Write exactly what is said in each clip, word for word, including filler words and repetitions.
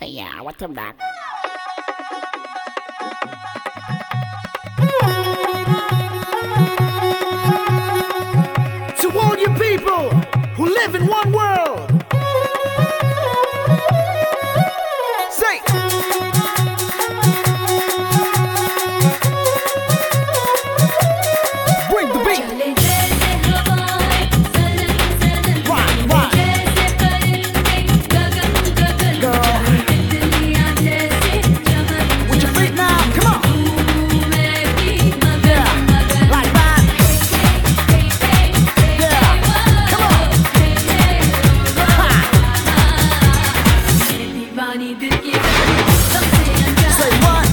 Yeah, what's up, Doc? To all you people who live in one world, say, bring the beat. Right, right. Girl, with your feet now, come on. Yeah, like that. Yeah, come on. Ha. Say what?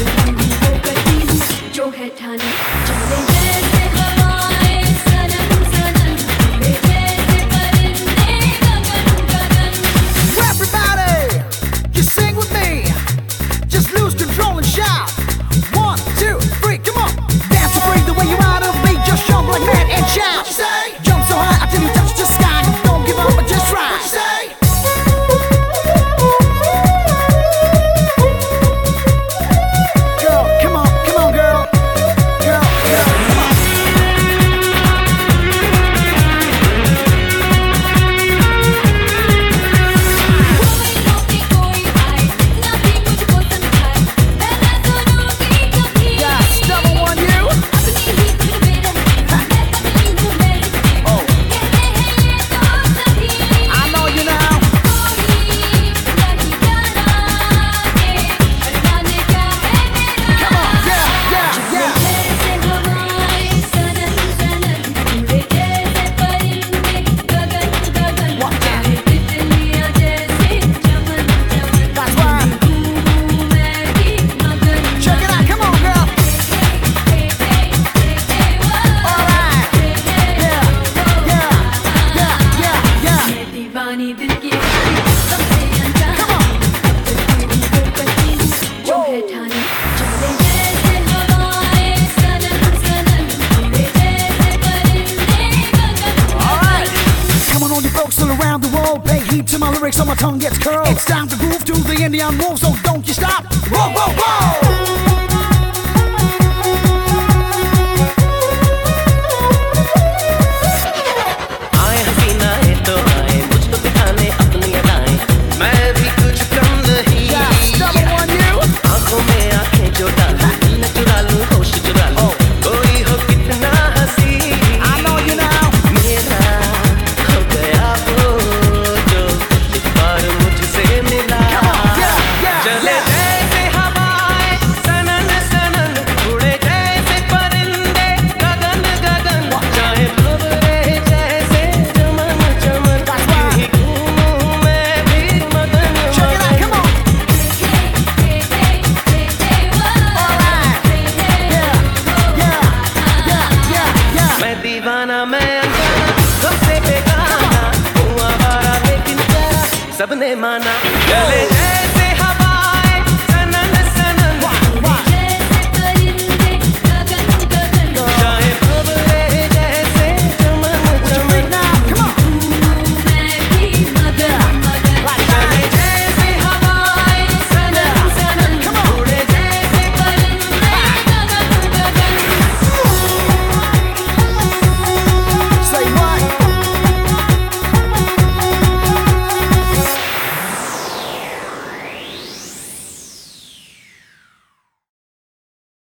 Everybody, you sing with me. Just lose control and shout. One, two, three, come on. Dance to bring the way you out of me. Just jump like mad and shout. What you say? Jump so high until you touch the sky. Don't give up, but just try. What you say? Girl, come on, come on, girl. Girl, girl, come on. Yeah, stubborn one, you. Oh, I know you now. Come on, yeah, yeah, yeah. What that? That's right. Check it out, come on, girl. All right. Yeah, yeah, yeah, yeah, yeah. Come on. All right. Come on, all you folks all around the world, pay heed to my lyrics so my tongue gets curled. It's time to groove to the Indian wolf, so don't you stop. Whoa, whoa, whoa. आए हसीना है तो आए मुझको दिखाने अपनी अदाएं मैं भी कुछ कम नहीं Yeah, stubborn one, you. आंखों में आंखें जो डालूं न चुरा लूं होश चुरा लूं कोई हो कितना हंसी I know you now. मेरा हो गया वो जो एक बार मुझसे मिला Come on, yeah, yeah, चले yeah. जैसे हवाएं सनन सनन उड़े जैसे परिंदे गगन गगन चाहे भंवरे जैसे चमन चमन That's right. यही घूमूं मैं भी मगन Check it out, come on. All right. Yeah, yeah, yeah, yeah, yeah. मैं दीवाना मैं अनजाना सबसे बेगाना हूँ आवारा लेकिन प्यारा सबने माना चले जैसे